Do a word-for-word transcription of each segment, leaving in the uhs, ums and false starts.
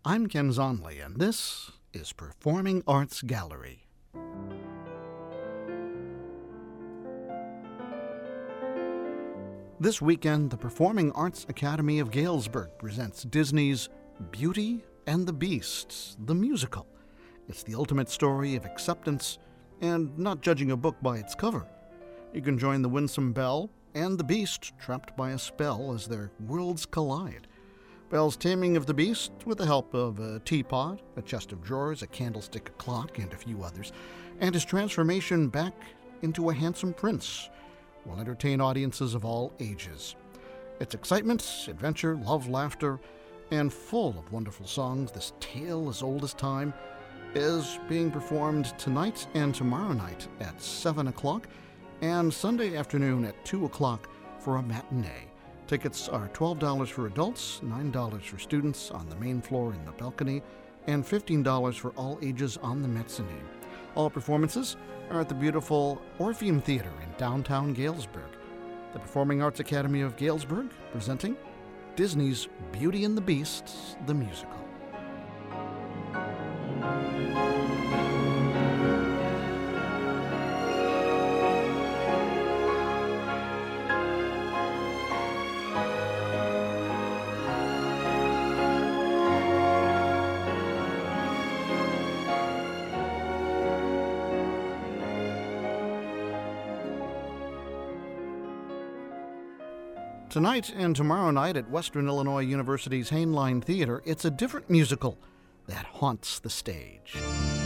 I'm Ken Zonley, and this is Performing Arts Gallery. This weekend, the Performing Arts Academy of Galesburg presents Disney's Beauty and the Beast, the musical. It's the ultimate story of acceptance and not judging a book by its cover. You can join the winsome Belle and the Beast trapped by a spell as their worlds collide. Belle's taming of the Beast, with the help of a teapot, a chest of drawers, a candlestick, a clock, and a few others, and his transformation back into a handsome prince, will entertain audiences of all ages. It's excitement, adventure, love, laughter, and full of wonderful songs. This tale as old as time is being performed tonight and tomorrow night at seven o'clock, and Sunday afternoon at two o'clock for a matinee. Tickets are twelve dollars for adults, nine dollars for students on the main floor in the balcony, and fifteen dollars for all ages on the mezzanine. All performances are at the beautiful Orpheum Theater in downtown Galesburg. The Performing Arts Academy of Galesburg presenting Disney's Beauty and the Beast, the musical. Tonight and tomorrow night at Western Illinois University's Hainline Theater, it's a different musical that haunts the stage.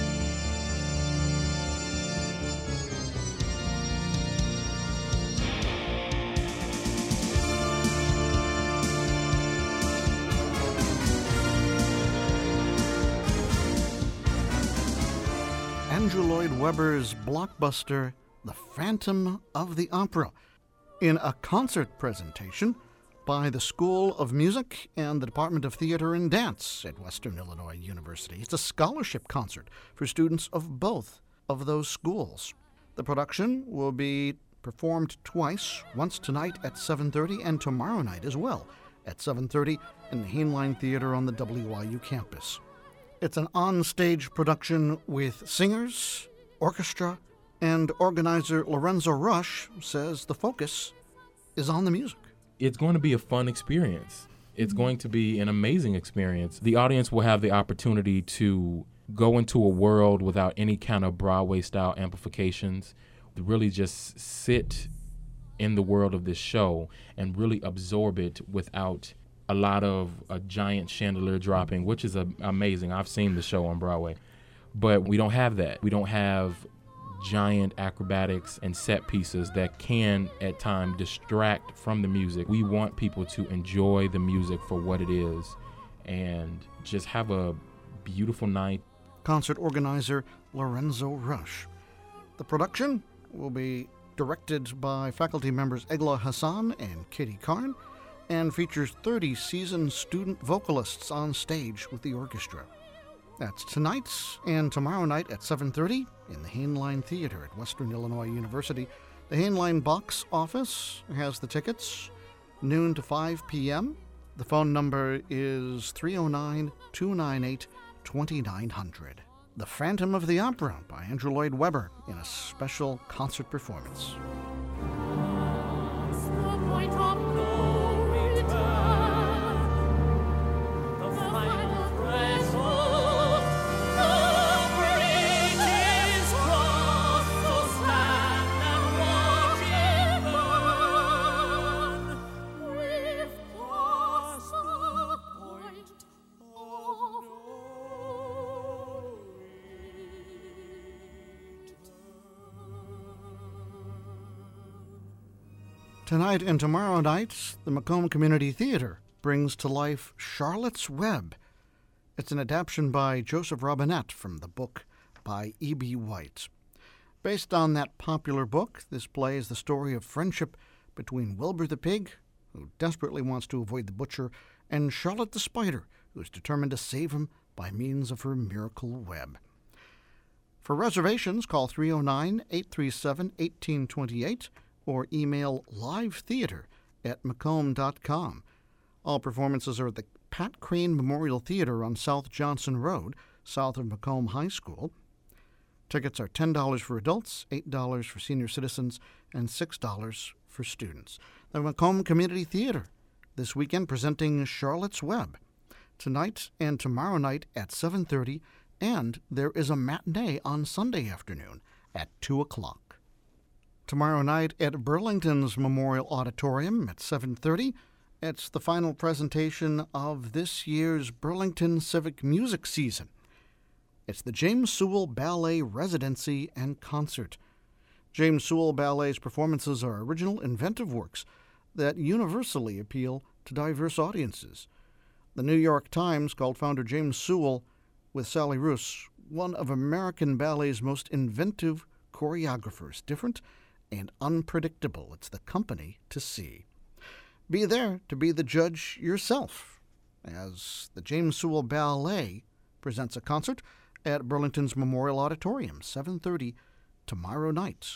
Andrew Lloyd Webber's blockbuster, The Phantom of the Opera, in a concert presentation by the School of Music and the Department of Theater and Dance at Western Illinois University. It's a scholarship concert for students of both of those schools. The production will be performed twice, once tonight at seven thirty and tomorrow night as well at seven thirty in the Hainline Theater on the W I U campus. It's an on-stage production with singers, orchestra, and organizer Lorenzo Rush says the focus is on the music. It's going to be a fun experience. It's going to be an amazing experience. The audience will have the opportunity to go into a world without any kind of Broadway-style amplifications, to really just sit in the world of this show and really absorb it without a lot of a giant chandelier dropping, which is a, amazing. I've seen the show on Broadway. But we don't have that. We don't have giant acrobatics and set pieces that can at times distract from the music. We want people to enjoy the music for what it is and just have a beautiful night. Concert organizer Lorenzo Rush. The production will be directed by faculty members Egla Hassan and Kitty Karn and features thirty seasoned student vocalists on stage with the orchestra. That's tonight and tomorrow night at seven thirty in the Hainline Theater at Western Illinois University. The Hainline box office has the tickets, noon to five p.m. The phone number is three oh nine, two nine eight, two nine zero zero. The Phantom of the Opera by Andrew Lloyd Webber in a special concert performance. Tonight and tomorrow night, the Macomb Community Theater brings to life Charlotte's Web. It's an adaptation by Joseph Robinette from the book by E B White. Based on that popular book, this play is the story of friendship between Wilbur the Pig, who desperately wants to avoid the butcher, and Charlotte the Spider, who is determined to save him by means of her miracle web. For reservations, call three oh nine, eight three seven, one eight two eight or email livetheater at macomb dot com. All performances are at the Pat Crane Memorial Theater on South Johnson Road, south of Macomb High School. Tickets are ten dollars for adults, eight dollars for senior citizens, and six dollars for students. The Macomb Community Theater this weekend presenting Charlotte's Web tonight and tomorrow night at seven thirty, and there is a matinee on Sunday afternoon at two o'clock. Tomorrow night at Burlington's Memorial Auditorium at seven thirty, it's the final presentation of this year's Burlington Civic Music Season. It's the James Sewell Ballet Residency and Concert. James Sewell Ballet's performances are original, inventive works that universally appeal to diverse audiences. The New York Times called founder James Sewell, with Sally Roos, one of American ballet's most inventive choreographers, different and unpredictable. It's the company to see. Be there to be the judge yourself, as the James Sewell Ballet presents a concert at Burlington's Memorial Auditorium, seven thirty tomorrow night.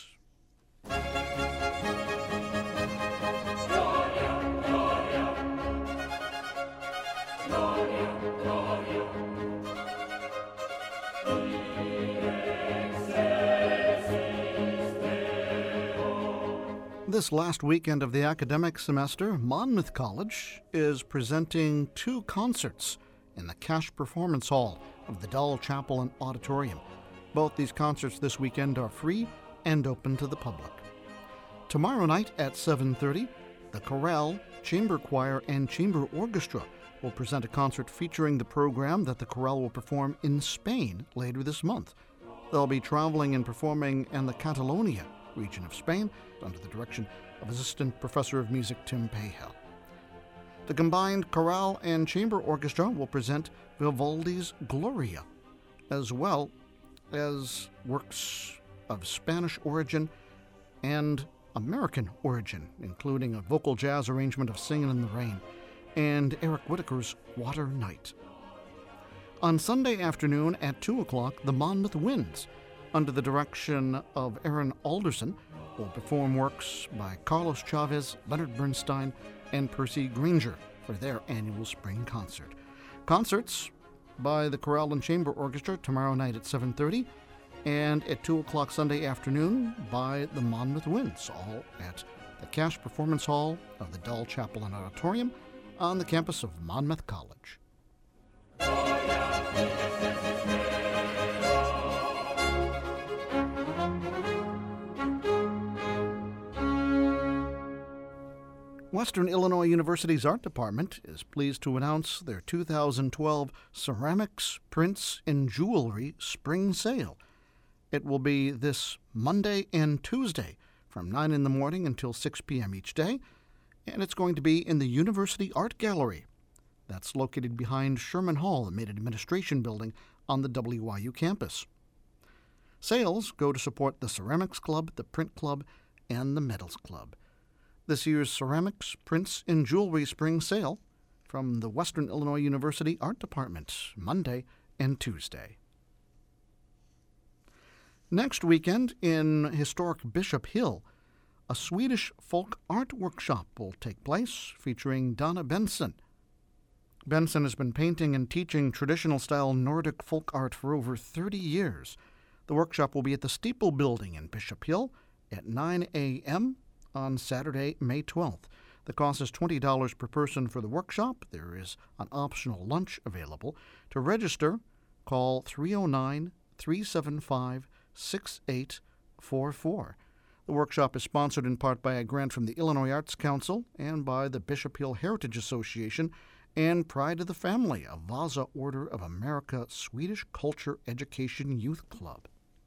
This last weekend of the academic semester, Monmouth College is presenting two concerts in the Cash Performance Hall of the Dull Chapel and Auditorium. Both these concerts this weekend are free and open to the public. Tomorrow night at seven thirty, the Chorale, Chamber Choir, and Chamber Orchestra will present a concert featuring the program that the chorale will perform in Spain later this month. They'll be traveling and performing in the Catalonia region of Spain under the direction of Assistant Professor of Music Tim Pahel. The combined chorale and chamber orchestra will present Vivaldi's Gloria, as well as works of Spanish origin and American origin, including a vocal jazz arrangement of Singin' in the Rain and Eric Whitacre's Water Night. On Sunday afternoon at two o'clock, the Monmouth Winds, under the direction of Aaron Alderson, will perform works by Carlos Chavez, Leonard Bernstein, and Percy Granger for their annual spring concert. Concerts by the Chorale and Chamber Orchestra tomorrow night at seven thirty, and at two o'clock Sunday afternoon by the Monmouth Winds, all at the Cash Performance Hall of the Dull Chapel and Auditorium on the campus of Monmouth College. Western Illinois University's Art Department is pleased to announce their two thousand twelve Ceramics, Prints, and Jewelry Spring Sale. It will be this Monday and Tuesday from nine in the morning until six p.m. each day, and it's going to be in the University Art Gallery. That's located behind Sherman Hall, the main administration building on the W I U campus. Sales go to support the Ceramics Club, the Print Club, and the Metals Club. This year's Ceramics, Prints, and Jewelry Spring Sale from the Western Illinois University Art Department, Monday and Tuesday. Next weekend in historic Bishop Hill, a Swedish folk art workshop will take place featuring Donna Benson. Benson has been painting and teaching traditional-style Nordic folk art for over thirty years. The workshop will be at the Steeple Building in Bishop Hill at nine a.m. on Saturday, May twelfth. The cost is twenty dollars per person for the workshop. There is an optional lunch available. To register, call three oh nine, three seven five, six eight four four. The workshop is sponsored in part by a grant from the Illinois Arts Council and by the Bishop Hill Heritage Association and Pride of the Family, a Vasa Order of America Swedish Culture Education Youth Club.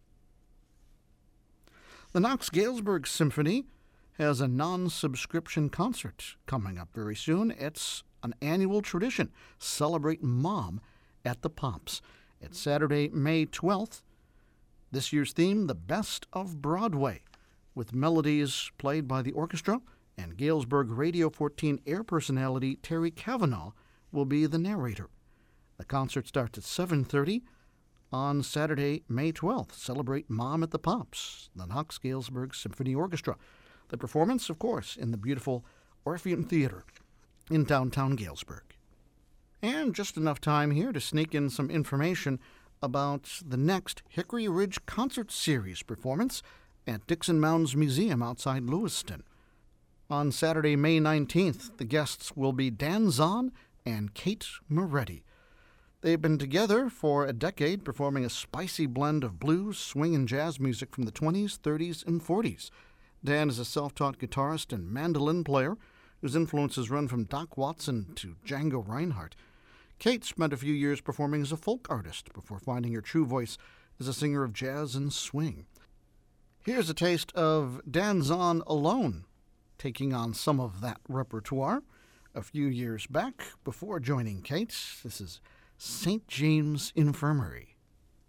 The Knox-Galesburg Symphony has a non-subscription concert coming up very soon. It's an annual tradition, Celebrate Mom at the Pops. It's Saturday, May twelfth. This year's theme, The Best of Broadway, with melodies played by the orchestra, and Galesburg Radio fourteen air personality Terry Cavanaugh will be the narrator. The concert starts at seven thirty on Saturday, May twelfth. Celebrate Mom at the Pops, the Knox-Galesburg Symphony Orchestra. The performance, of course, in the beautiful Orpheum Theater in downtown Galesburg. And just enough time here to sneak in some information about the next Hickory Ridge Concert Series performance at Dixon Mounds Museum outside Lewiston. On Saturday, May nineteenth, the guests will be Dan Zahn and Kate Moretti. They've been together for a decade, performing a spicy blend of blues, swing, and jazz music from the twenties, thirties, and forties. Dan is a self-taught guitarist and mandolin player whose influences run from Doc Watson to Django Reinhardt. Kate spent a few years performing as a folk artist before finding her true voice as a singer of jazz and swing. Here's a taste of Dan Zahn alone, taking on some of that repertoire a few years back before joining Kate. This is Saint James Infirmary.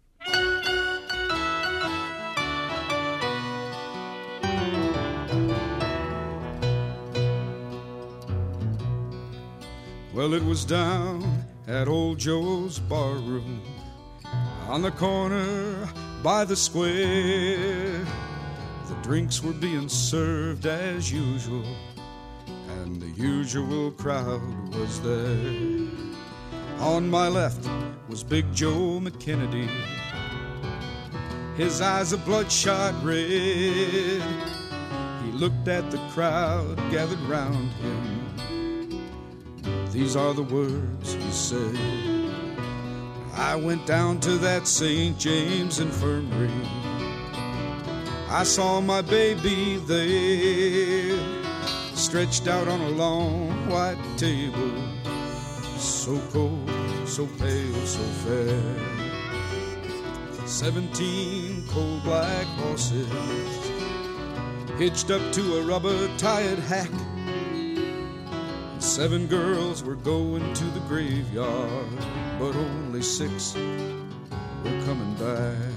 Well, it was down at old Joe's barroom on the corner by the square. The drinks were being served as usual, and the usual crowd was there. On my left was Big Joe McKennedy, his eyes a bloodshot red. He looked at the crowd gathered round him. These are the words he said: I went down to that Saint James Infirmary. I saw my baby there, stretched out on a long white table, so cold, so pale, so fair. Seventeen coal black horses hitched up to a rubber-tired hack. Seven girls were going to the graveyard, but only six were coming back.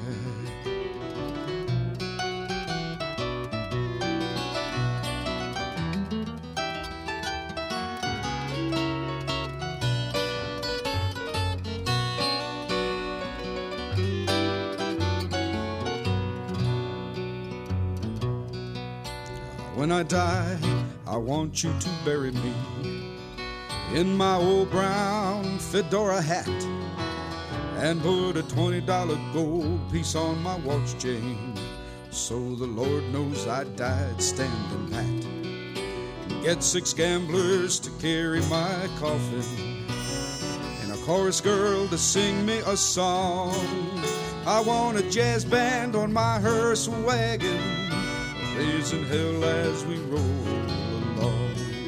When I die, I want you to bury me in my old brown fedora hat and put a twenty dollar gold piece on my watch chain, so the Lord knows I died standing pat. Get six gamblers to carry my coffin and a chorus girl to sing me a song. I want a jazz band on my hearse wagon, raising hell as we roll along.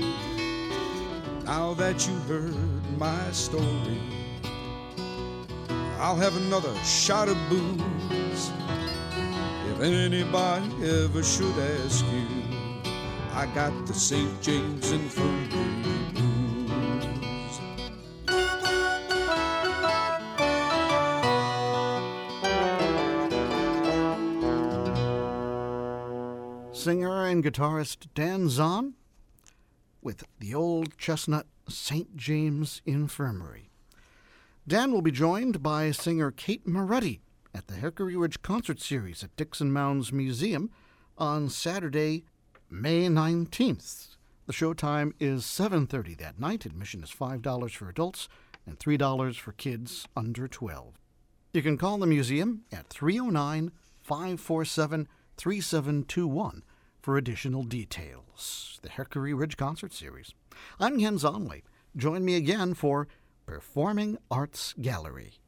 Now that you heard my story, I'll have another shot of booze. If anybody ever should ask you, I got the Saint James Infirmary blues. Singer and guitarist Dan Zahn with the old chestnut Saint James Infirmary. Dan will be joined by singer Kate Moretti at the Hickory Ridge Concert Series at Dixon Mounds Museum on Saturday, May nineteenth. The showtime is seven thirty that night. Admission is five dollars for adults and three dollars for kids under twelve. You can call the museum at three oh nine, five four seven, three seven two one for additional details. The Hickory Ridge Concert Series. I'm Ken Zonley. Join me again for Performing Arts Gallery.